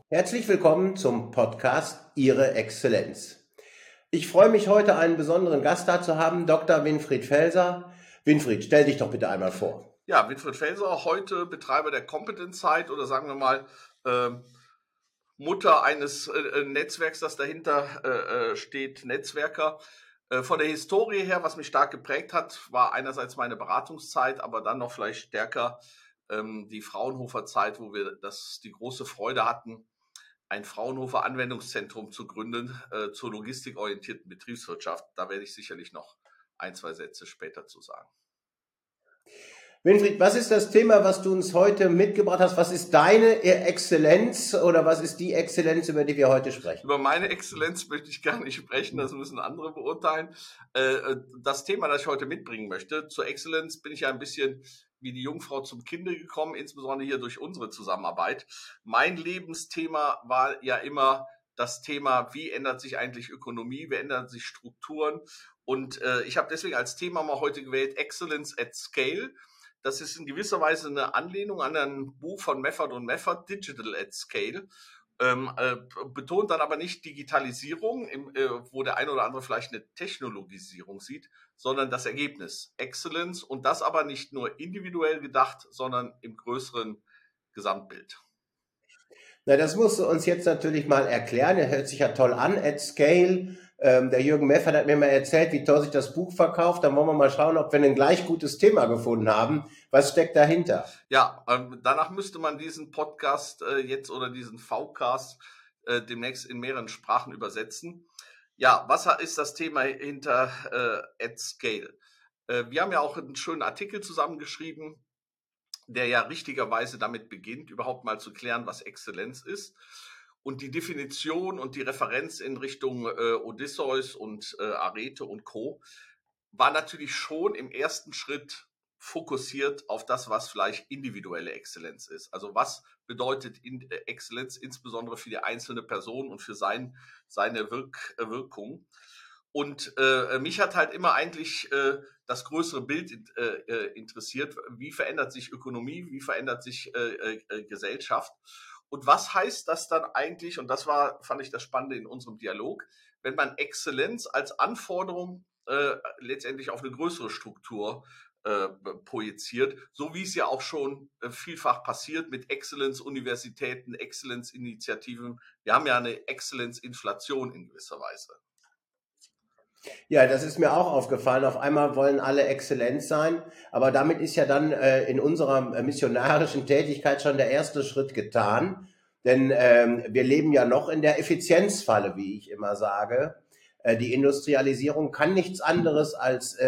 Herzlich willkommen zum Podcast Ihre Exzellenz. Ich freue mich heute, einen besonderen Gast da zu haben, Dr. Winfried Felser. Winfried, stell dich doch bitte einmal vor. Ja, Winfried Felser, heute Betreiber der Competence-Site oder sagen wir mal Mutter eines Netzwerks, das dahinter steht, Netzwerker. Von der Historie her, was mich stark geprägt hat, war einerseits meine Beratungszeit, aber dann noch vielleicht stärker die Fraunhofer-Zeit, wo wir die große Freude hatten, ein Fraunhofer Anwendungszentrum zu gründen zur logistikorientierten Betriebswirtschaft. Da werde ich sicherlich noch ein, zwei Sätze später zu sagen. Winfried, was ist das Thema, was du uns heute mitgebracht hast? Was ist deine Exzellenz oder was ist die Exzellenz, über die wir heute sprechen? Über meine Exzellenz möchte ich gar nicht sprechen, das müssen andere beurteilen. Das Thema, das ich heute mitbringen möchte, zur Exzellenz bin ich ja ein bisschen wie die Jungfrau zum Kinde gekommen, insbesondere hier durch unsere Zusammenarbeit. Mein Lebensthema war ja immer das Thema, wie ändert sich eigentlich Ökonomie, wie ändern sich Strukturen. Und ich habe deswegen als Thema mal heute gewählt Excellence at Scale. Das ist in gewisser Weise eine Anlehnung an ein Buch von Meffert und Meffert, Digital at Scale. Betont dann aber nicht Digitalisierung, wo der eine oder andere vielleicht eine Technologisierung sieht, sondern das Ergebnis, Excellence, und das aber nicht nur individuell gedacht, sondern im größeren Gesamtbild. Na, das musst du uns jetzt natürlich mal erklären. Er hört sich ja toll an, at Scale. Der Jürgen Meffert hat mir mal erzählt, wie toll sich das Buch verkauft. Dann wollen wir mal schauen, ob wir ein gleich gutes Thema gefunden haben. Was steckt dahinter? Ja, danach müsste man diesen Podcast jetzt oder diesen Vcast demnächst in mehreren Sprachen übersetzen. Ja, was ist das Thema hinter at Scale? Wir haben ja auch einen schönen Artikel zusammengeschrieben, der ja richtigerweise damit beginnt, überhaupt mal zu klären, was Exzellenz ist. Und die Definition und die Referenz in Richtung Odysseus und Arete und Co. war natürlich schon im ersten Schritt fokussiert auf das, was vielleicht individuelle Exzellenz ist. Also was bedeutet Exzellenz insbesondere für die einzelne Person und für seine Wirkung. Und mich hat halt immer eigentlich das größere Bild interessiert. Wie verändert sich Ökonomie? Wie verändert sich Gesellschaft? Und was heißt das dann eigentlich? Und das fand ich das Spannende in unserem Dialog, wenn man Exzellenz als Anforderung letztendlich auf eine größere Struktur projiziert, so wie es ja auch schon vielfach passiert mit Exzellenz-Universitäten, Exzellenz-Initiativen. Wir haben ja eine Exzellenz-Inflation in gewisser Weise. Ja, das ist mir auch aufgefallen. Auf einmal wollen alle exzellent sein, aber damit ist ja dann in unserer missionarischen Tätigkeit schon der erste Schritt getan. Denn wir leben ja noch in der Effizienzfalle, wie ich immer sage. Die Industrialisierung kann nichts anderes als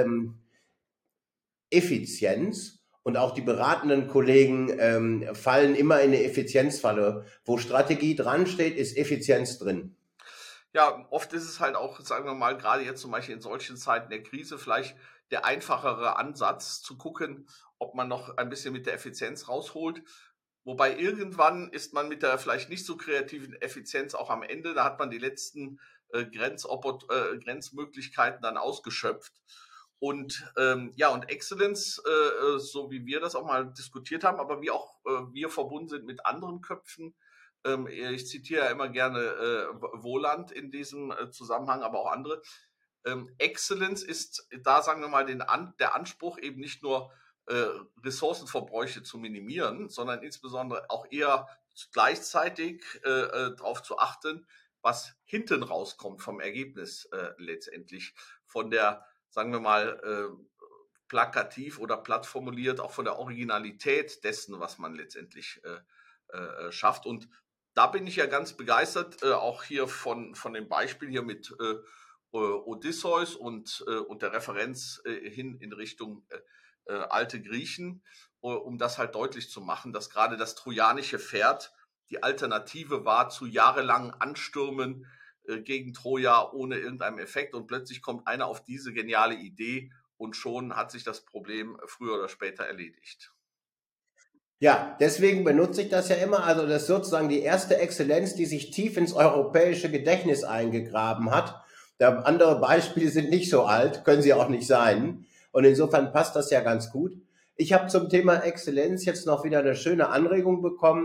Effizienz. Und auch die beratenden Kollegen fallen immer in eine Effizienzfalle. Wo Strategie dran steht, ist Effizienz drin. Ja, oft ist es halt auch, sagen wir mal, gerade jetzt zum Beispiel in solchen Zeiten der Krise vielleicht der einfachere Ansatz zu gucken, ob man noch ein bisschen mit der Effizienz rausholt. Wobei irgendwann ist man mit der vielleicht nicht so kreativen Effizienz auch am Ende, da hat man die letzten Grenzmöglichkeiten dann ausgeschöpft. Und ja, und Excellence, so wie wir das auch mal diskutiert haben, aber wie auch wir verbunden sind mit anderen Köpfen. Ich zitiere ja immer gerne Wohland in diesem Zusammenhang, aber auch andere. Excellence ist da, sagen wir mal, der Anspruch eben nicht nur Ressourcenverbräuche zu minimieren, sondern insbesondere auch eher gleichzeitig darauf zu achten, was hinten rauskommt vom Ergebnis letztendlich, von der, sagen wir mal, plakativ oder platt formuliert, auch von der Originalität dessen, was man letztendlich schafft. Und da bin ich ja ganz begeistert, auch hier von dem Beispiel hier mit Odysseus und der Referenz hin in Richtung alte Griechen, um das halt deutlich zu machen, dass gerade das trojanische Pferd die Alternative war zu jahrelangen Anstürmen gegen Troja ohne irgendeinen Effekt, und plötzlich kommt einer auf diese geniale Idee und schon hat sich das Problem früher oder später erledigt. Ja, deswegen benutze ich das ja immer. Also das ist sozusagen die erste Exzellenz, die sich tief ins europäische Gedächtnis eingegraben hat. Andere Beispiele sind nicht so alt, können sie auch nicht sein. Und insofern passt das ja ganz gut. Ich habe zum Thema Exzellenz jetzt noch wieder eine schöne Anregung bekommen.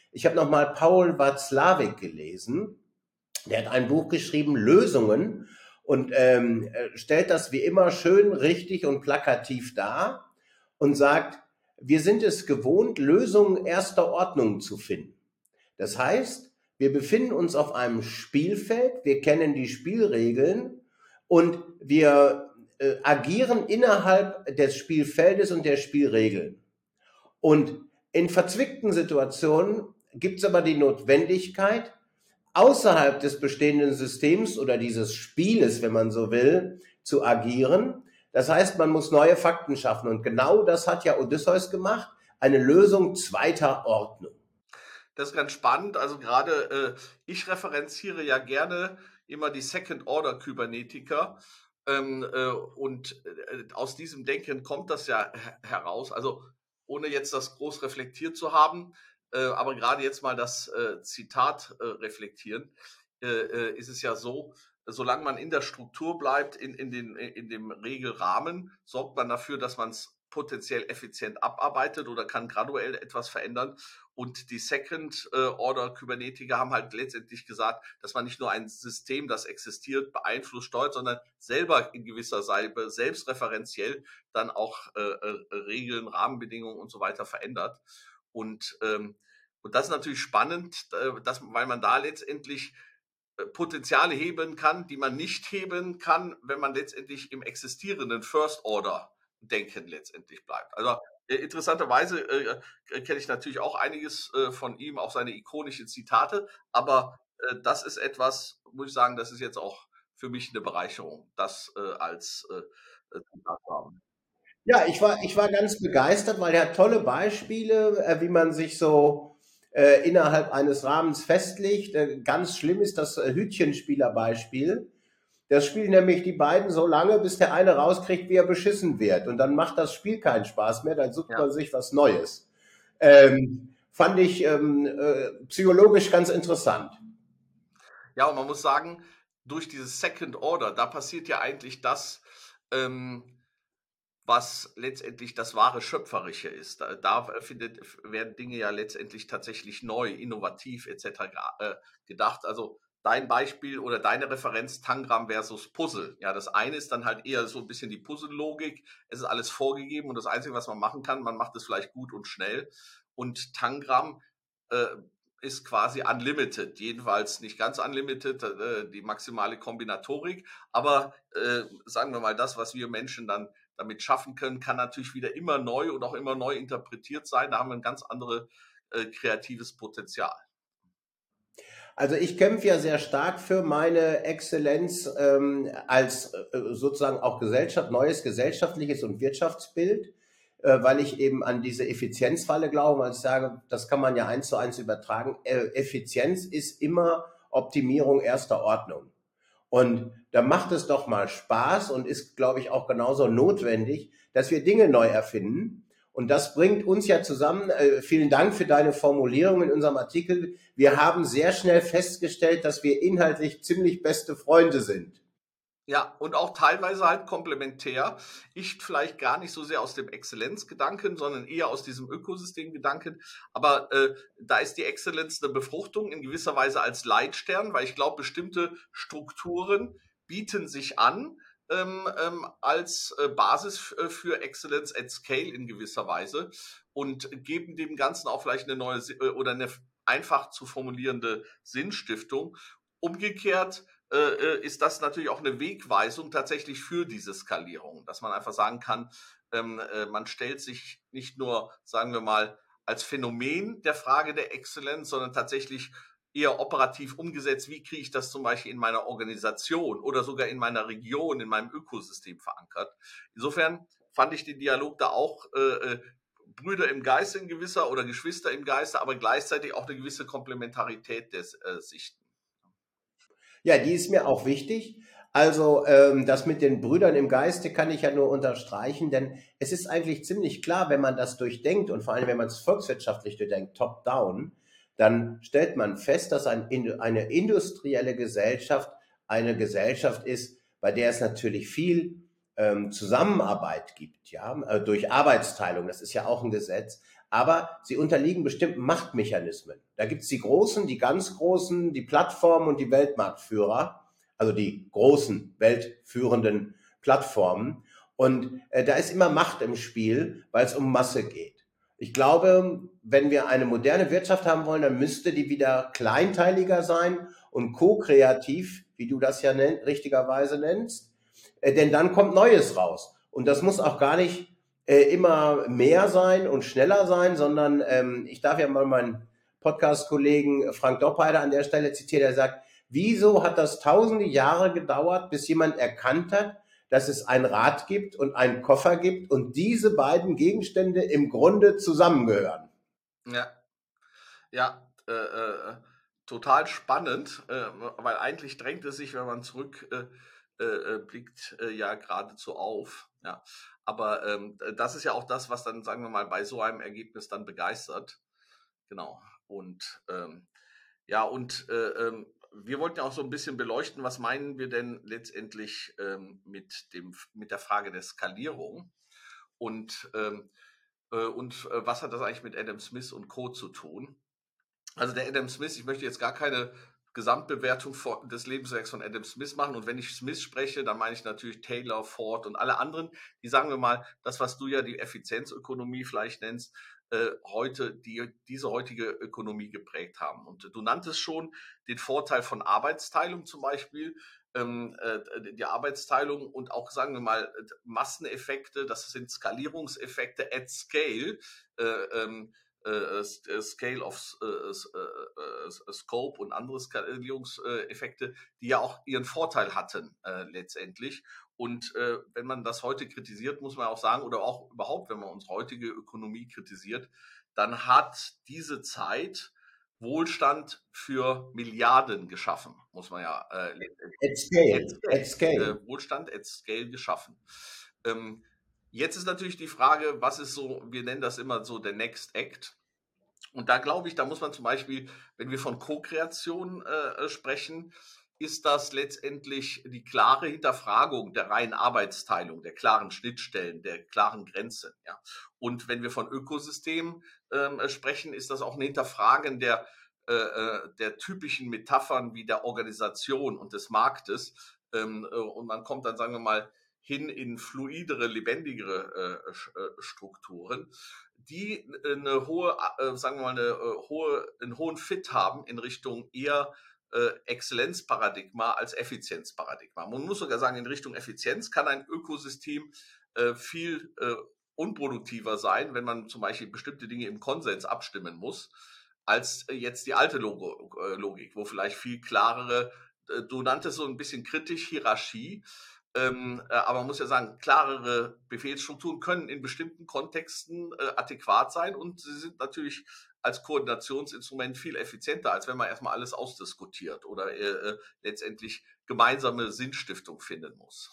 Ich habe nochmal Paul Watzlawick gelesen. Der hat ein Buch geschrieben, Lösungen, und stellt das wie immer schön richtig und plakativ dar und sagt, wir sind es gewohnt, Lösungen erster Ordnung zu finden. Das heißt, wir befinden uns auf einem Spielfeld, wir kennen die Spielregeln und wir agieren innerhalb des Spielfeldes und der Spielregeln. Und in verzwickten Situationen gibt es aber die Notwendigkeit, außerhalb des bestehenden Systems oder dieses Spieles, wenn man so will, zu agieren. Das heißt, man muss neue Fakten schaffen. Und genau das hat ja Odysseus gemacht, eine Lösung zweiter Ordnung. Das ist ganz spannend. Also gerade ich referenziere ja gerne immer die Second-Order-Kybernetiker. Und aus diesem Denken kommt das ja heraus. Also ohne jetzt das groß reflektiert zu haben, aber gerade jetzt mal das Zitat reflektieren, ist es ja so, solange man in der Struktur bleibt, in dem Regelrahmen, sorgt man dafür, dass man es potenziell effizient abarbeitet oder kann graduell etwas verändern. Und die Second-Order-Kybernetiker haben halt letztendlich gesagt, dass man nicht nur ein System, das existiert, beeinflusst, steuert, sondern selber in gewisser Weise selbstreferenziell dann auch Regeln, Rahmenbedingungen und so weiter verändert. Und das ist natürlich spannend, weil man da letztendlich Potenziale heben kann, die man nicht heben kann, wenn man letztendlich im existierenden First-Order-Denken letztendlich bleibt. Also interessanterweise kenne ich natürlich auch einiges von ihm, auch seine ikonischen Zitate, aber das ist etwas, muss ich sagen, das ist jetzt auch für mich eine Bereicherung, das als Zitat zu haben. Ja, ich war ganz begeistert, weil er hat tolle Beispiele, wie man sich so innerhalb eines Rahmens festlegt. Ganz schlimm ist das Hütchenspieler-Beispiel. Das spielen nämlich die beiden so lange, bis der eine rauskriegt, wie er beschissen wird. Und dann macht das Spiel keinen Spaß mehr, dann sucht man sich was Neues. Fand ich psychologisch ganz interessant. Ja, und man muss sagen, durch dieses Second Order, da passiert ja eigentlich das, was letztendlich das wahre Schöpferische ist. Da werden Dinge ja letztendlich tatsächlich neu, innovativ etc. Gedacht. Also dein Beispiel oder deine Referenz Tangram versus Puzzle. Ja, das eine ist dann halt eher so ein bisschen die Puzzle-Logik. Es ist alles vorgegeben und das Einzige, was man machen kann, man macht es vielleicht gut und schnell. Und Tangram äh, ist quasi unlimited, jedenfalls nicht ganz unlimited, die maximale Kombinatorik, aber sagen wir mal, das, was wir Menschen dann damit schaffen können, kann natürlich wieder immer neu und auch immer neu interpretiert sein. Da haben wir ein ganz anderes kreatives Potenzial. Also ich kämpfe ja sehr stark für meine Exzellenz als sozusagen auch Gesellschaft, neues gesellschaftliches und Wirtschaftsbild, weil ich eben an diese Effizienzfalle glaube, weil ich sage, das kann man ja 1:1 übertragen. Effizienz ist immer Optimierung erster Ordnung. Und da macht es doch mal Spaß und ist, glaube ich, auch genauso notwendig, dass wir Dinge neu erfinden. Und das bringt uns ja zusammen. Vielen Dank für deine Formulierung in unserem Artikel. Wir haben sehr schnell festgestellt, dass wir inhaltlich ziemlich beste Freunde sind. Ja, und auch teilweise halt komplementär. Ich vielleicht gar nicht so sehr aus dem Exzellenzgedanken, sondern eher aus diesem Ökosystemgedanken. Aber da ist die Exzellenz eine Befruchtung in gewisser Weise als Leitstern, weil ich glaube, bestimmte Strukturen bieten sich an als Basis für Excellence at Scale in gewisser Weise und geben dem Ganzen auch vielleicht eine neue oder eine einfach zu formulierende Sinnstiftung. Umgekehrt ist das natürlich auch eine Wegweisung tatsächlich für diese Skalierung, dass man einfach sagen kann, man stellt sich nicht nur, sagen wir mal, als Phänomen der Frage der Exzellenz, sondern tatsächlich eher operativ umgesetzt, wie kriege ich das zum Beispiel in meiner Organisation oder sogar in meiner Region, in meinem Ökosystem verankert. Insofern fand ich den Dialog da auch Brüder im Geiste in gewisser oder Geschwister im Geiste, aber gleichzeitig auch eine gewisse Komplementarität des Sichten. Ja, die ist mir auch wichtig. Also das mit den Brüdern im Geiste kann ich ja nur unterstreichen, denn es ist eigentlich ziemlich klar, wenn man das durchdenkt und vor allem, wenn man es volkswirtschaftlich durchdenkt, top-down, dann stellt man fest, dass eine industrielle Gesellschaft eine Gesellschaft ist, bei der es natürlich viel Zusammenarbeit gibt, ja, durch Arbeitsteilung, das ist ja auch ein Gesetz, aber sie unterliegen bestimmten Machtmechanismen. Da gibt es die Großen, die ganz Großen, die Plattformen und die Weltmarktführer, also die großen weltführenden Plattformen. Und da ist immer Macht im Spiel, weil es um Masse geht. Ich glaube, wenn wir eine moderne Wirtschaft haben wollen, dann müsste die wieder kleinteiliger sein und ko-kreativ, wie du das ja richtigerweise nennst, denn dann kommt Neues raus. Und das muss auch gar nicht immer mehr sein und schneller sein, sondern ich darf ja mal meinen Podcast-Kollegen Frank Doppeider an der Stelle zitieren, der sagt, wieso hat das tausende Jahre gedauert, bis jemand erkannt hat, dass es ein Rad gibt und einen Koffer gibt und diese beiden Gegenstände im Grunde zusammengehören? Ja, ja, total spannend, weil eigentlich drängt es sich, wenn man zurückblickt, ja geradezu auf. Ja. Aber das ist ja auch das, was dann, sagen wir mal, bei so einem Ergebnis dann begeistert. Genau. Und ja, und wir wollten ja auch so ein bisschen beleuchten, was meinen wir denn letztendlich mit der Frage der Skalierung und was hat das eigentlich mit Adam Smith und Co. zu tun? Also der Adam Smith, ich möchte jetzt gar keine Gesamtbewertung des Lebenswerks von Adam Smith machen. Und wenn ich Smith spreche, dann meine ich natürlich Taylor, Ford und alle anderen, die, sagen wir mal, das, was du ja die Effizienzökonomie vielleicht nennst, diese heutige Ökonomie geprägt haben. Und du nanntest schon den Vorteil von Arbeitsteilung zum Beispiel, die Arbeitsteilung und auch, sagen wir mal, Masseneffekte, das sind Skalierungseffekte at scale, Scale of Scope und andere Skalierungseffekte, die ja auch ihren Vorteil hatten letztendlich. Und wenn man das heute kritisiert, muss man auch sagen, oder auch überhaupt, wenn man unsere heutige Ökonomie kritisiert, dann hat diese Zeit Wohlstand für Milliarden geschaffen, muss man ja At scale, at scale. Wohlstand at scale geschaffen. Ähm, Jetzt ist natürlich die Frage, was ist so, wir nennen das immer so der Next Act. Und da glaube ich, da muss man zum Beispiel, wenn wir von Co-Kreation sprechen, ist das letztendlich die klare Hinterfragung der reinen Arbeitsteilung, der klaren Schnittstellen, der klaren Grenze. Ja. Und wenn wir von Ökosystemen sprechen, ist das auch ein Hinterfragen der typischen Metaphern wie der Organisation und des Marktes. Und man kommt dann, sagen wir mal, hin in fluidere, lebendigere Strukturen, die eine hohe, sagen wir mal, einen hohen Fit haben in Richtung eher Exzellenzparadigma als Effizienzparadigma. Man muss sogar sagen, in Richtung Effizienz kann ein Ökosystem viel unproduktiver sein, wenn man zum Beispiel bestimmte Dinge im Konsens abstimmen muss, als jetzt die alte Logik, wo vielleicht viel klarere, du nanntest so ein bisschen kritisch Hierarchie, aber man muss ja sagen, klarere Befehlsstrukturen können in bestimmten Kontexten adäquat sein und sie sind natürlich als Koordinationsinstrument viel effizienter, als wenn man erstmal alles ausdiskutiert oder letztendlich gemeinsame Sinnstiftung finden muss.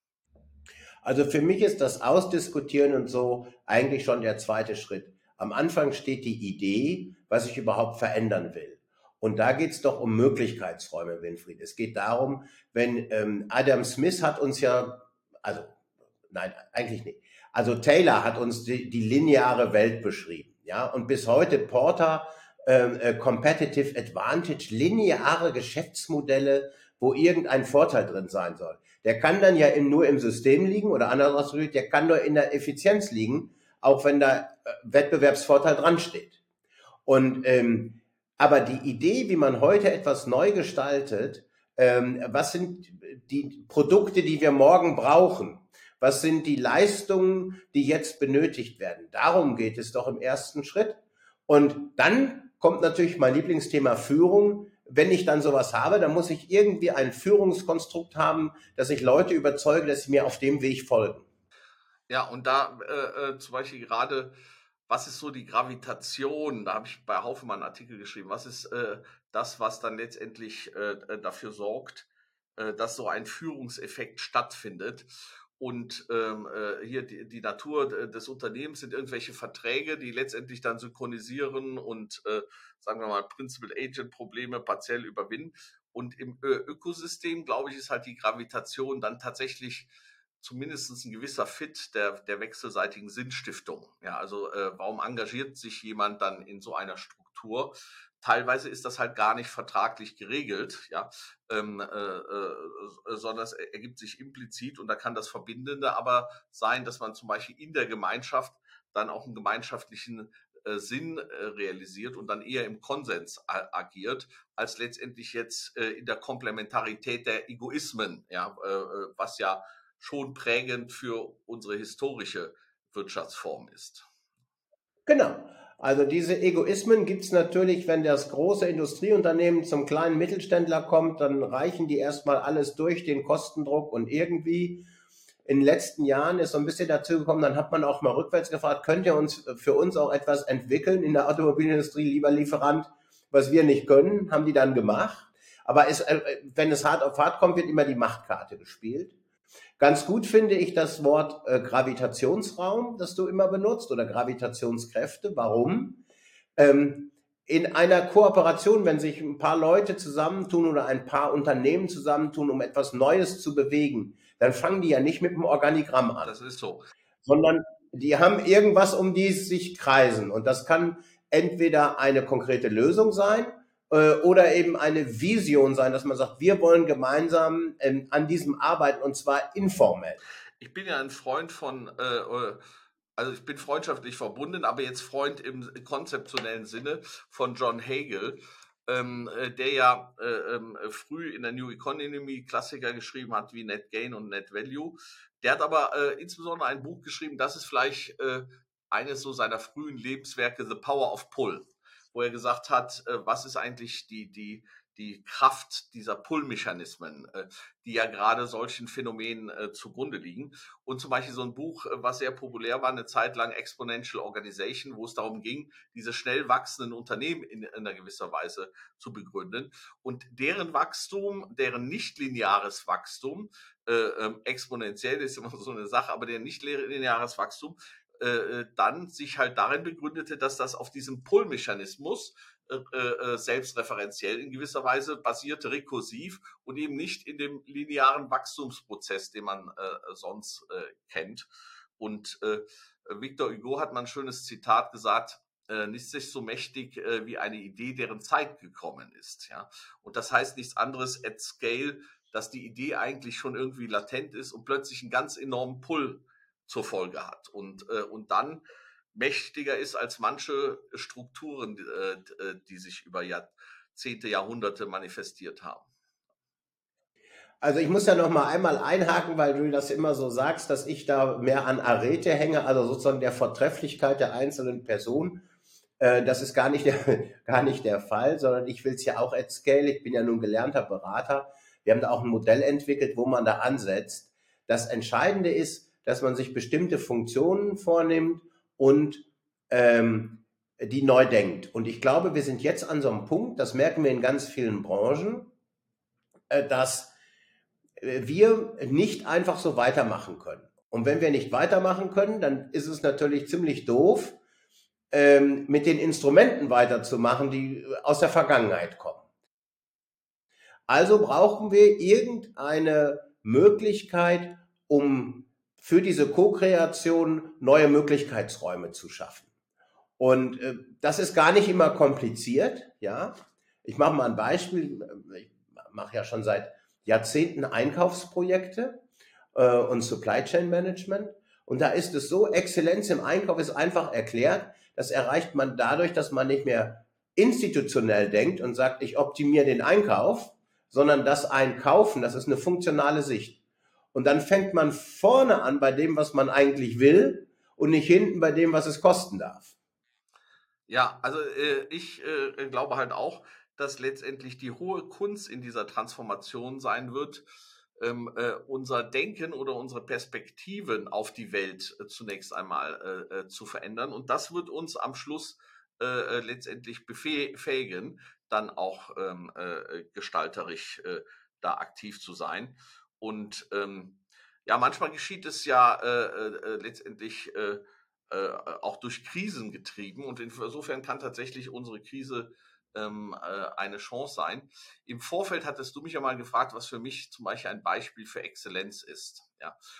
Also für mich ist das Ausdiskutieren und so eigentlich schon der zweite Schritt. Am Anfang steht die Idee, was ich überhaupt verändern will. Und da geht es doch um Möglichkeitsräume, Winfried. Es geht darum, wenn Adam Smith hat uns ja, also nein, eigentlich nicht. Also Taylor hat uns die lineare Welt beschrieben, ja, und bis heute Porter, Competitive Advantage, lineare Geschäftsmodelle, wo irgendein Vorteil drin sein soll. Der kann dann ja nur im System liegen oder anders ausgedrückt, der kann nur in der Effizienz liegen, auch wenn da Wettbewerbsvorteil dran steht. Und aber die Idee, wie man heute etwas neu gestaltet, was sind die Produkte, die wir morgen brauchen? Was sind die Leistungen, die jetzt benötigt werden? Darum geht es doch im ersten Schritt. Und dann kommt natürlich mein Lieblingsthema Führung. Wenn ich dann sowas habe, dann muss ich irgendwie ein Führungskonstrukt haben, dass ich Leute überzeuge, dass sie mir auf dem Weg folgen. Ja, und da zum Beispiel gerade, was ist so die Gravitation? Da habe ich bei Haufmann einen Artikel geschrieben. Was ist das, was dann letztendlich dafür sorgt, dass so ein Führungseffekt stattfindet? Und hier die Natur des Unternehmens sind irgendwelche Verträge, die letztendlich dann synchronisieren und, sagen wir mal, Principal-Agent-Probleme partiell überwinden. Und im Ökosystem, glaube ich, ist halt die Gravitation dann tatsächlich zumindest ein gewisser Fit der wechselseitigen Sinnstiftung. Ja, also warum engagiert sich jemand dann in so einer Struktur? Teilweise ist das halt gar nicht vertraglich geregelt, ja, sondern es ergibt sich implizit, und da kann das Verbindende aber sein, dass man zum Beispiel in der Gemeinschaft dann auch einen gemeinschaftlichen Sinn realisiert und dann eher im Konsens agiert, als letztendlich jetzt in der Komplementarität der Egoismen, ja, was ja schon prägend für unsere historische Wirtschaftsform ist. Genau. Also diese Egoismen gibt es natürlich, wenn das große Industrieunternehmen zum kleinen Mittelständler kommt, dann reichen die erstmal alles durch, den Kostendruck, und irgendwie in den letzten Jahren ist so ein bisschen dazu gekommen, dann hat man auch mal rückwärts gefragt, könnt ihr uns für uns auch etwas entwickeln in der Automobilindustrie, lieber Lieferant, was wir nicht können, haben die dann gemacht. Aber wenn es hart auf hart kommt, wird immer die Machtkarte gespielt. Ganz gut finde ich das Wort Gravitationsraum, das du immer benutzt, oder Gravitationskräfte. Warum? Ähm, in einer Kooperation, wenn sich ein paar Leute zusammentun oder ein paar Unternehmen zusammentun, um etwas Neues zu bewegen, dann fangen die ja nicht mit dem Organigramm an. Das ist so. Sondern die haben irgendwas, um die es sich kreisen. Und das kann entweder eine konkrete Lösung sein oder eben eine Vision sein, dass man sagt, wir wollen gemeinsam an diesem arbeiten, und zwar informell. Ich bin ja ein Freund von, also ich bin freundschaftlich verbunden, aber jetzt Freund im konzeptionellen Sinne von John Hagel, der ja früh in der New Economy Klassiker geschrieben hat wie Net Gain und Net Value. Der hat aber insbesondere ein Buch geschrieben, das ist vielleicht eines so seiner frühen Lebenswerke, The Power of Pull, wo er gesagt hat, was ist eigentlich die Kraft dieser Pull-Mechanismen, die ja gerade solchen Phänomenen zugrunde liegen. Und zum Beispiel so ein Buch, was sehr populär war, eine Zeit lang, Exponential Organization, wo es darum ging, diese schnell wachsenden Unternehmen in einer gewisser Weise zu begründen. Und deren Wachstum, deren nicht-lineares Wachstum, exponentiell ist immer so eine Sache, aber deren nicht-lineares Wachstum dann sich halt darin begründete, dass das auf diesem Pull-Mechanismus selbstreferenziell in gewisser Weise basierte, rekursiv und eben nicht in dem linearen Wachstumsprozess, den man sonst kennt. Und Victor Hugo hat mal ein schönes Zitat gesagt: nichts ist so mächtig wie eine Idee, deren Zeit gekommen ist. Ja? Und das heißt nichts anderes at scale, dass die Idee eigentlich schon irgendwie latent ist und plötzlich einen ganz enormen Pull zur Folge hat. Und dann mächtiger ist als manche Strukturen, die sich über Jahrzehnte, Jahrhunderte manifestiert haben. Also ich muss ja noch mal einmal einhaken, weil du das immer so sagst, dass ich da mehr an Arete hänge, also sozusagen der Vortrefflichkeit der einzelnen Person. Das ist gar nicht gar nicht der Fall, sondern ich will es ja auch at scale. Ich bin ja nun gelernter Berater. Wir haben da auch ein Modell entwickelt, wo man da ansetzt. Das Entscheidende ist, dass man sich bestimmte Funktionen vornimmt und die neu denkt. Und ich glaube, wir sind jetzt an so einem Punkt, das merken wir in ganz vielen Branchen, dass wir nicht einfach so weitermachen können. Und wenn wir nicht weitermachen können, dann ist es natürlich ziemlich doof, mit den Instrumenten weiterzumachen, die aus der Vergangenheit kommen. Also brauchen wir irgendeine Möglichkeit, um für diese Co-Kreation neue Möglichkeitsräume zu schaffen. Und das ist gar nicht immer kompliziert. Ja, ich mache mal ein Beispiel. Ich mache ja schon seit Jahrzehnten Einkaufsprojekte und Supply Chain Management. Und da ist es so, Exzellenz im Einkauf ist einfach erklärt. Das erreicht man dadurch, dass man nicht mehr institutionell denkt und sagt, ich optimiere den Einkauf, sondern das Einkaufen, das ist eine funktionale Sicht. Und dann fängt man vorne an bei dem, was man eigentlich will, und nicht hinten bei dem, was es kosten darf. Ja, also ich glaube halt auch, dass letztendlich die hohe Kunst in dieser Transformation sein wird, unser Denken oder unsere Perspektiven auf die Welt zunächst einmal zu verändern. Und das wird uns am Schluss letztendlich befähigen, dann auch gestalterisch da aktiv zu sein. Und ja, manchmal geschieht es ja letztendlich auch durch Krisen getrieben. Und insofern kann tatsächlich unsere Krise eine Chance sein. Im Vorfeld hattest du mich ja mal gefragt, was für mich zum Beispiel ein Beispiel für Exzellenz ist. Ja.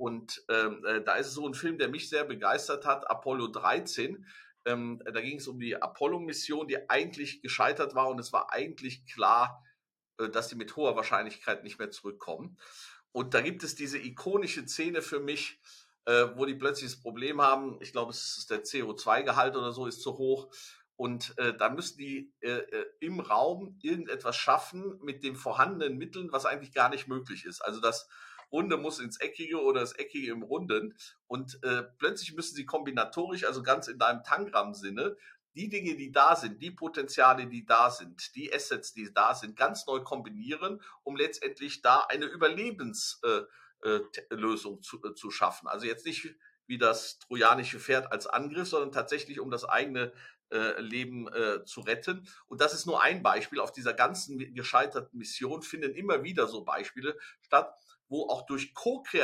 Und da ist es so ein Film, der mich sehr begeistert hat, Apollo 13. Da ging es um die Apollo-Mission, die eigentlich gescheitert war und es war eigentlich klar, dass die mit hoher Wahrscheinlichkeit nicht mehr zurückkommen. Und da gibt es diese ikonische Szene für mich, wo die plötzlich das Problem haben, ich glaube, es ist der CO2-Gehalt oder so, ist zu hoch. Und da müssen die im Raum irgendetwas schaffen mit den vorhandenen Mitteln, was eigentlich gar nicht möglich ist. Also das Runde muss ins Eckige oder das Eckige im Runden. Und plötzlich müssen sie kombinatorisch, also ganz in deinem Tangram-Sinne, die Dinge, die da sind, die Potenziale, die da sind, die Assets, die da sind, ganz neu kombinieren, um letztendlich da eine Überlebenslösung zu schaffen. Also jetzt nicht wie das trojanische Pferd als Angriff, sondern tatsächlich um das eigene Leben zu retten. Und das ist nur ein Beispiel. Auf dieser ganzen gescheiterten Mission finden immer wieder so Beispiele statt, wo auch durch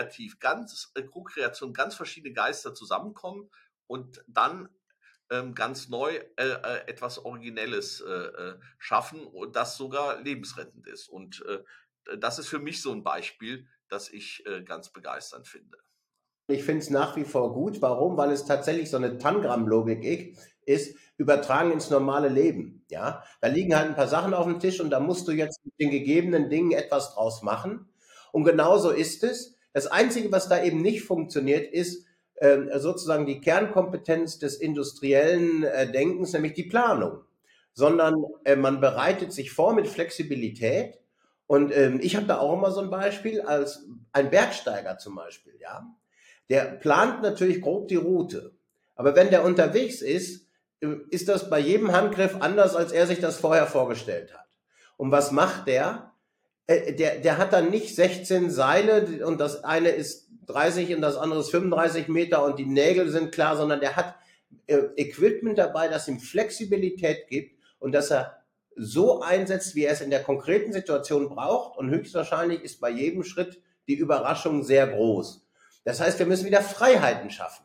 Co-Kreation ganz verschiedene Geister zusammenkommen und dann ganz neu etwas Originelles schaffen und das sogar lebensrettend ist. Und das ist für mich so ein Beispiel, das ich ganz begeisternd finde. Ich finde es nach wie vor gut. Warum? Weil es tatsächlich so eine Tangram-Logik ist, übertragen ins normale Leben. Ja, da liegen halt ein paar Sachen auf dem Tisch und da musst du jetzt mit den gegebenen Dingen etwas draus machen. Und genauso ist es. Das Einzige, was da eben nicht funktioniert, ist sozusagen die Kernkompetenz des industriellen Denkens, nämlich die Planung. Sondern man bereitet sich vor mit Flexibilität. Und ich habe da auch immer so ein Beispiel als ein Bergsteiger zum Beispiel, ja. Der plant natürlich grob die Route. Aber wenn der unterwegs ist das bei jedem Handgriff anders, als er sich das vorher vorgestellt hat. Und was macht der? Der hat dann nicht 16 Seile und das eine ist 30 und das andere ist 35 Meter und die Nägel sind klar, sondern der hat Equipment dabei, das ihm Flexibilität gibt und dass er so einsetzt, wie er es in der konkreten Situation braucht. Und höchstwahrscheinlich ist bei jedem Schritt die Überraschung sehr groß. Das heißt, wir müssen wieder Freiheiten schaffen.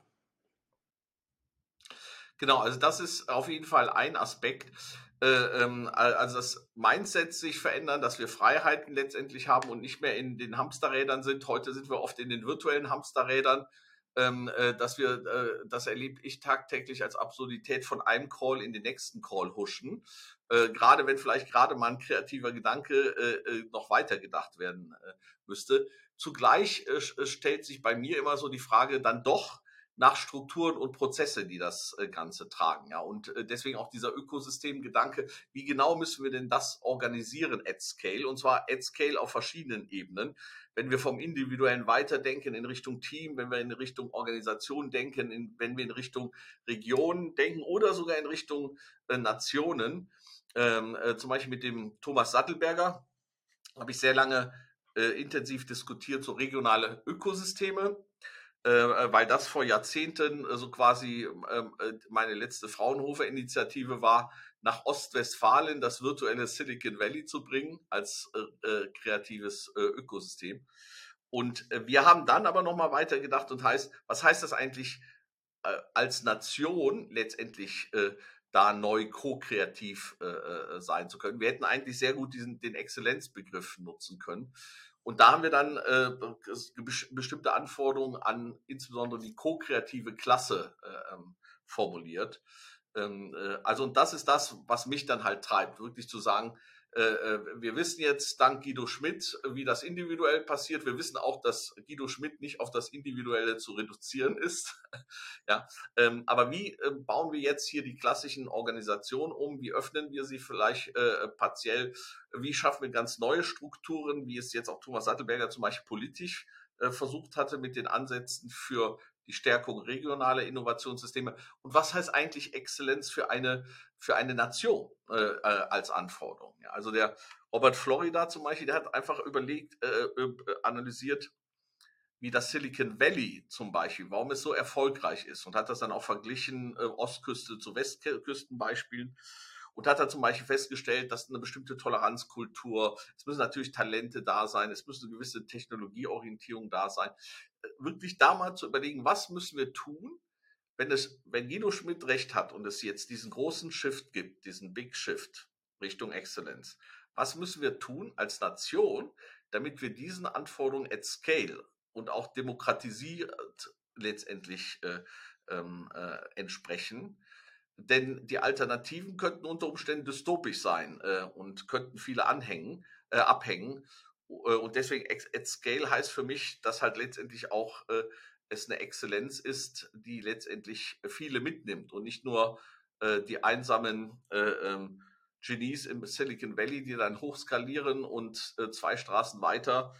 Genau, also das ist auf jeden Fall ein Aspekt. Also das Mindset sich verändern, dass wir Freiheiten letztendlich haben und nicht mehr in den Hamsterrädern sind. Heute sind wir oft in den virtuellen Hamsterrädern. Das erlebe ich tagtäglich als Absurdität, von einem Call in den nächsten Call huschen. Gerade wenn vielleicht gerade mal ein kreativer Gedanke noch weitergedacht werden müsste. Zugleich stellt sich bei mir immer so die Frage dann doch nach Strukturen und Prozesse, die das Ganze tragen. Ja, und deswegen auch dieser Ökosystemgedanke, wie genau müssen wir denn das organisieren at scale? Und zwar at scale auf verschiedenen Ebenen. Wenn wir vom Individuellen weiterdenken in Richtung Team, wenn wir in Richtung Organisation denken, wenn wir in Richtung Regionen denken oder sogar in Richtung Nationen. Zum Beispiel mit dem Thomas Sattelberger habe ich sehr lange intensiv diskutiert, so regionale Ökosysteme, weil das vor Jahrzehnten so quasi meine letzte Fraunhofer-Initiative war, nach Ostwestfalen das virtuelle Silicon Valley zu bringen als kreatives Ökosystem. Und wir haben dann aber nochmal weitergedacht und was heißt das eigentlich als Nation letztendlich da neu ko-kreativ sein zu können? Wir hätten eigentlich sehr gut den Exzellenzbegriff nutzen können. Und da haben wir dann bestimmte Anforderungen an insbesondere die ko-kreative Klasse formuliert. Also und das ist das, was mich dann halt treibt, wirklich zu sagen, wir wissen jetzt dank Guido Schmidt, wie das individuell passiert. Wir wissen auch, dass Guido Schmidt nicht auf das Individuelle zu reduzieren ist. Ja, aber wie bauen wir jetzt hier die klassischen Organisationen um? Wie öffnen wir sie vielleicht partiell? Wie schaffen wir ganz neue Strukturen, wie es jetzt auch Thomas Sattelberger zum Beispiel politisch versucht hatte mit den Ansätzen für die Stärkung regionaler Innovationssysteme? Und was heißt eigentlich Exzellenz für eine Nation als Anforderung? Ja, also der Robert Florida zum Beispiel, der hat einfach analysiert, wie das Silicon Valley zum Beispiel, warum es so erfolgreich ist und hat das dann auch verglichen, Ostküste zu Westküstenbeispielen und hat dann zum Beispiel festgestellt, dass eine bestimmte Toleranzkultur, es müssen natürlich Talente da sein, es müssen eine gewisse Technologieorientierung da sein, wirklich da mal zu überlegen, was müssen wir tun, wenn Guido Schmidt recht hat und es jetzt diesen großen Shift gibt, diesen Big Shift Richtung Exzellenz, was müssen wir tun als Nation, damit wir diesen Anforderungen at scale und auch demokratisiert letztendlich entsprechen. Denn die Alternativen könnten unter Umständen dystopisch sein und könnten viele abhängen. Und deswegen at Scale heißt für mich, dass halt letztendlich auch es eine Exzellenz ist, die letztendlich viele mitnimmt und nicht nur die einsamen Genies im Silicon Valley, die dann hochskalieren und 2 Straßen weiter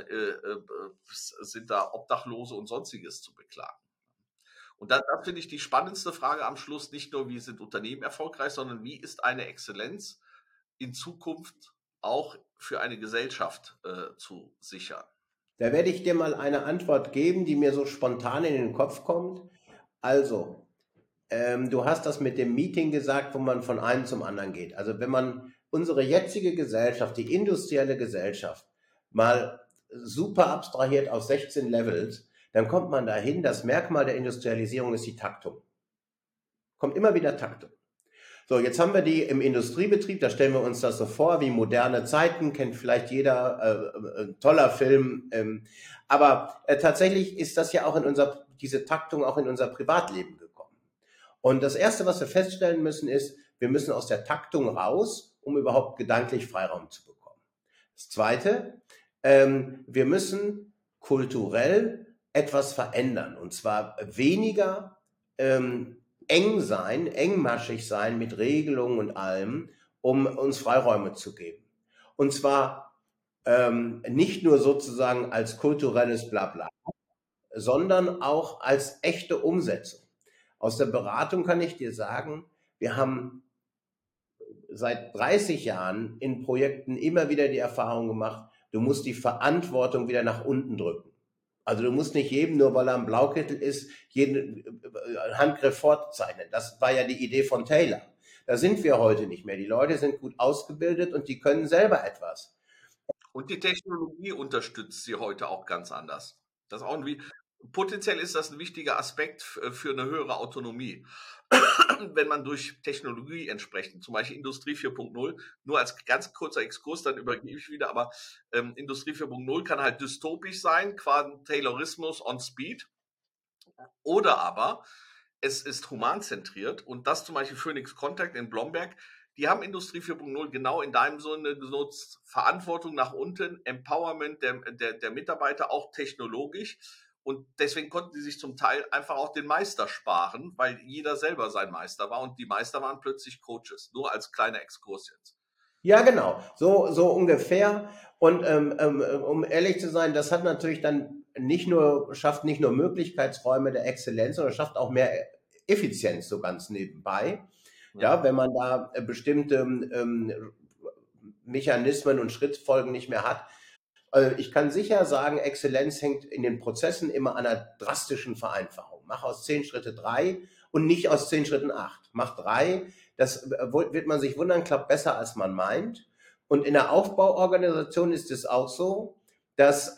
sind da Obdachlose und Sonstiges zu beklagen. Und da finde ich die spannendste Frage am Schluss nicht nur, wie sind Unternehmen erfolgreich, sondern wie ist eine Exzellenz in Zukunft auch für eine Gesellschaft zu sichern? Da werde ich dir mal eine Antwort geben, die mir so spontan in den Kopf kommt. Also, du hast das mit dem Meeting gesagt, wo man von einem zum anderen geht. Also wenn man unsere jetzige Gesellschaft, die industrielle Gesellschaft, mal super abstrahiert auf 16 Levels, dann kommt man dahin, das Merkmal der Industrialisierung ist die Taktung. Kommt immer wieder Taktung. So, jetzt haben wir die im Industriebetrieb, da stellen wir uns das so vor, wie moderne Zeiten, kennt vielleicht jeder, toller Film. Aber tatsächlich ist das ja auch diese Taktung auch in unser Privatleben gekommen. Und das Erste, was wir feststellen müssen, ist, wir müssen aus der Taktung raus, um überhaupt gedanklich Freiraum zu bekommen. Das Zweite, wir müssen kulturell etwas verändern, und zwar weniger engmaschig sein mit Regelungen und allem, um uns Freiräume zu geben. Und zwar nicht nur sozusagen als kulturelles Blabla, sondern auch als echte Umsetzung. Aus der Beratung kann ich dir sagen, wir haben seit 30 Jahren in Projekten immer wieder die Erfahrung gemacht, du musst die Verantwortung wieder nach unten drücken. Also du musst nicht jedem, nur weil er ein Blaukittel ist, jeden Handgriff vorzeichnen. Das war ja die Idee von Taylor. Da sind wir heute nicht mehr. Die Leute sind gut ausgebildet und die können selber etwas. Und die Technologie unterstützt sie heute auch ganz anders. Das ist auch potenziell ist das ein wichtiger Aspekt für eine höhere Autonomie. Wenn man durch Technologie entsprechend, zum Beispiel Industrie 4.0, nur als ganz kurzer Exkurs, dann übergebe ich wieder, aber Industrie 4.0 kann halt dystopisch sein, quasi Taylorismus on Speed, oder aber es ist humanzentriert, und das zum Beispiel Phoenix Contact in Blomberg, die haben Industrie 4.0 genau in deinem Sinne genutzt, Verantwortung nach unten, Empowerment der Mitarbeiter, auch technologisch. Und deswegen konnten die sich zum Teil einfach auch den Meister sparen, weil jeder selber sein Meister war und die Meister waren plötzlich Coaches. Nur als kleiner Exkurs jetzt. Ja, genau, so ungefähr. Und um ehrlich zu sein, das hat natürlich dann schafft nicht nur Möglichkeitsräume der Exzellenz, sondern schafft auch mehr Effizienz so ganz nebenbei. Ja, wenn man da bestimmte Mechanismen und Schrittfolgen nicht mehr hat. Ich kann sicher sagen, Exzellenz hängt in den Prozessen immer an einer drastischen Vereinfachung. Mach aus 10 Schritte 3 und nicht aus 10 Schritten 8. Mach 3. Das wird man sich wundern, klappt besser, als man meint. Und in der Aufbauorganisation ist es auch so, dass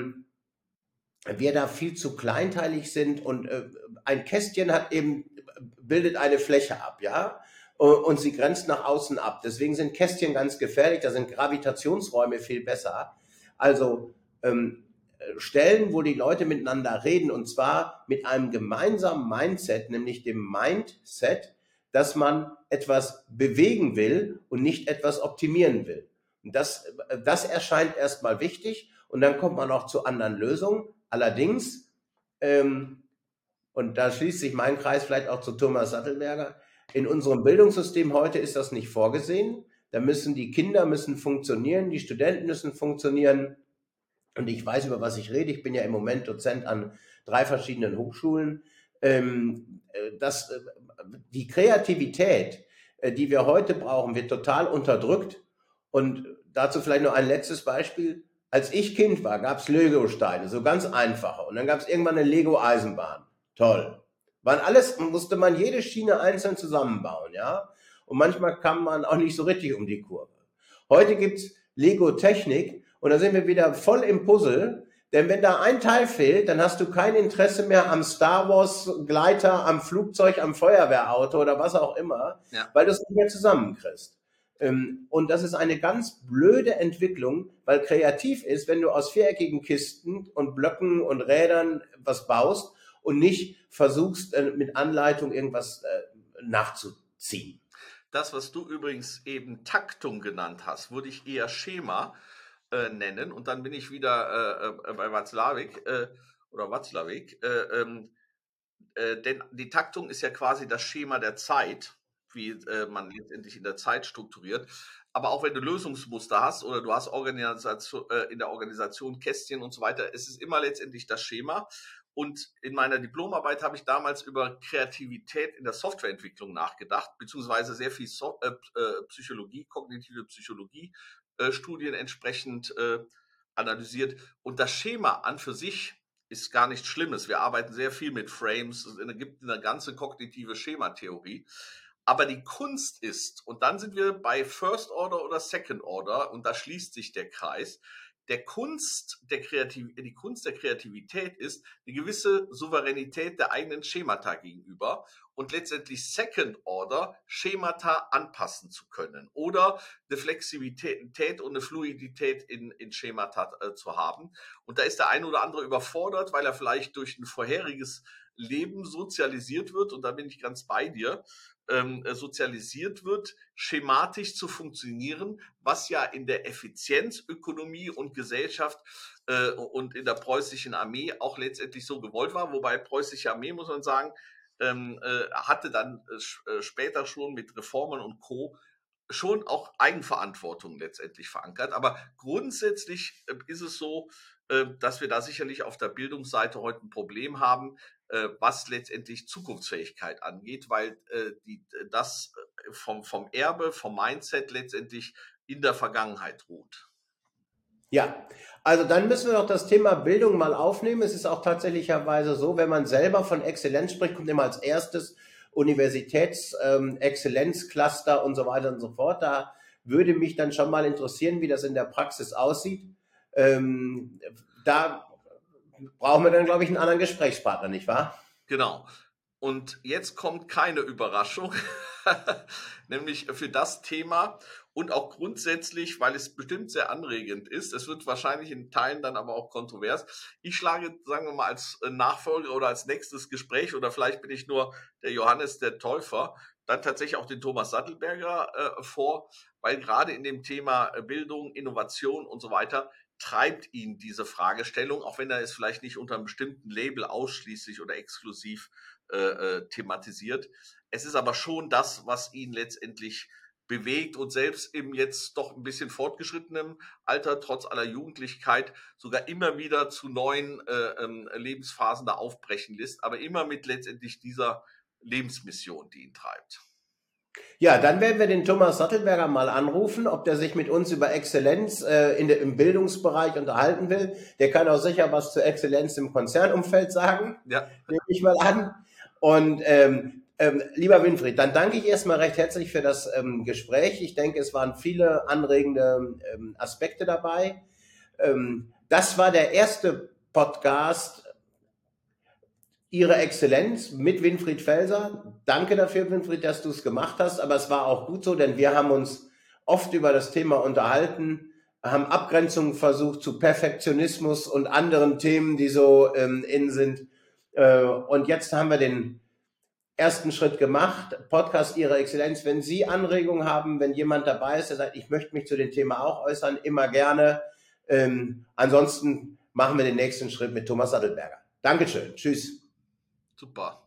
wir da viel zu kleinteilig sind, und ein Kästchen bildet eine Fläche ab, ja, und sie grenzt nach außen ab. Deswegen sind Kästchen ganz gefährlich, da sind Gravitationsräume viel besser. Also Stellen, wo die Leute miteinander reden, und zwar mit einem gemeinsamen Mindset, nämlich dem Mindset, dass man etwas bewegen will und nicht etwas optimieren will. Und das erscheint erstmal wichtig, und dann kommt man auch zu anderen Lösungen. Allerdings, und da schließt sich mein Kreis vielleicht auch zu Thomas Sattelberger, in unserem Bildungssystem heute ist das nicht vorgesehen. Da müssen die Kinder funktionieren, die Studenten müssen funktionieren. Und ich weiß, über was ich rede. Ich bin ja im Moment Dozent an 3 verschiedenen Hochschulen. Die Kreativität, die wir heute brauchen, wird total unterdrückt. Und dazu vielleicht noch ein letztes Beispiel. Als ich Kind war, gab es Lego-Steine, so ganz einfache. Und dann gab es irgendwann eine Lego-Eisenbahn. Toll. Musste man jede Schiene einzeln zusammenbauen, ja. Und manchmal kam man auch nicht so richtig um die Kurve. Heute gibt es Lego-Technik, und da sind wir wieder voll im Puzzle. Denn wenn da ein Teil fehlt, dann hast du kein Interesse mehr am Star Wars Gleiter, am Flugzeug, am Feuerwehrauto oder was auch immer, ja, weil du es nicht mehr zusammenkriegst. Und das ist eine ganz blöde Entwicklung, weil kreativ ist, wenn du aus viereckigen Kisten und Blöcken und Rädern was baust und nicht versuchst, mit Anleitung irgendwas nachzuziehen. Das, was du übrigens eben Taktung genannt hast, würde ich eher Schema nennen. Und dann bin ich wieder bei Watzlawick oder Watzlawick. Denn die Taktung ist ja quasi das Schema der Zeit, wie man letztendlich in der Zeit strukturiert. Aber auch wenn du Lösungsmuster hast oder du hast in der Organisation Kästchen und so weiter, es ist immer letztendlich das Schema. Und in meiner Diplomarbeit habe ich damals über Kreativität in der Softwareentwicklung nachgedacht, beziehungsweise sehr viel Psychologie, kognitive Psychologie, Studien entsprechend analysiert. Und das Schema an für sich ist gar nichts Schlimmes. Wir arbeiten sehr viel mit Frames. Es gibt eine ganze kognitive Schematheorie. Aber die Kunst ist, und dann sind wir bei First Order oder Second Order, und da schließt sich der Kreis, die Kunst der Kreativität ist eine gewisse Souveränität der eigenen Schemata gegenüber und letztendlich Second Order Schemata anpassen zu können oder eine Flexibilität und eine Fluidität in Schemata zu haben. Und da ist der eine oder andere überfordert, weil er vielleicht durch ein vorheriges Leben sozialisiert wird, und da bin ich ganz bei dir, sozialisiert wird, schematisch zu funktionieren, was ja in der Effizienzökonomie und Gesellschaft und in der preußischen Armee auch letztendlich so gewollt war. Wobei preußische Armee, muss man sagen, hatte dann später schon mit Reformen und Co. schon auch Eigenverantwortung letztendlich verankert. Aber grundsätzlich ist es so, dass wir da sicherlich auf der Bildungsseite heute ein Problem haben, was letztendlich Zukunftsfähigkeit angeht, weil das vom Erbe, vom Mindset letztendlich in der Vergangenheit ruht. Ja, also dann müssen wir noch das Thema Bildung mal aufnehmen. Es ist auch tatsächlicherweise so, wenn man selber von Exzellenz spricht, kommt immer als erstes Universitäts-Exzellenzcluster und so weiter und so fort. Da würde mich dann schon mal interessieren, wie das in der Praxis aussieht. Da brauchen wir dann, glaube ich, einen anderen Gesprächspartner, nicht wahr? Genau. Und jetzt kommt keine Überraschung, nämlich für das Thema und auch grundsätzlich, weil es bestimmt sehr anregend ist. Es wird wahrscheinlich in Teilen dann aber auch kontrovers. Ich schlage, sagen wir mal, als Nachfolger oder als nächstes Gespräch, oder vielleicht bin ich nur der Johannes der Täufer, dann tatsächlich auch den Thomas Sattelberger vor, weil gerade in dem Thema Bildung, Innovation und so weiter treibt ihn diese Fragestellung, auch wenn er es vielleicht nicht unter einem bestimmten Label ausschließlich oder exklusiv thematisiert. Es ist aber schon das, was ihn letztendlich bewegt und selbst im jetzt doch ein bisschen fortgeschrittenen Alter, trotz aller Jugendlichkeit, sogar immer wieder zu neuen Lebensphasen da aufbrechen lässt, aber immer mit letztendlich dieser Lebensmission, die ihn treibt. Ja, dann werden wir den Thomas Sattelberger mal anrufen, ob der sich mit uns über Exzellenz im Bildungsbereich unterhalten will. Der kann auch sicher was zur Exzellenz im Konzernumfeld sagen, Ja. nehme ich mal an. Und lieber Winfried, dann danke ich erstmal recht herzlich für das Gespräch. Ich denke, es waren viele anregende Aspekte dabei. Das war der erste Podcast Ihre Exzellenz mit Winfried Felser. Danke dafür, Winfried, dass du es gemacht hast. Aber es war auch gut so, denn wir haben uns oft über das Thema unterhalten, haben Abgrenzungen versucht zu Perfektionismus und anderen Themen, die so in sind. Und jetzt haben wir den ersten Schritt gemacht. Podcast Ihre Exzellenz. Wenn Sie Anregungen haben, wenn jemand dabei ist, der sagt, ich möchte mich zu dem Thema auch äußern, immer gerne. Ansonsten machen wir den nächsten Schritt mit Thomas Sattelberger. Dankeschön. Tschüss. Super.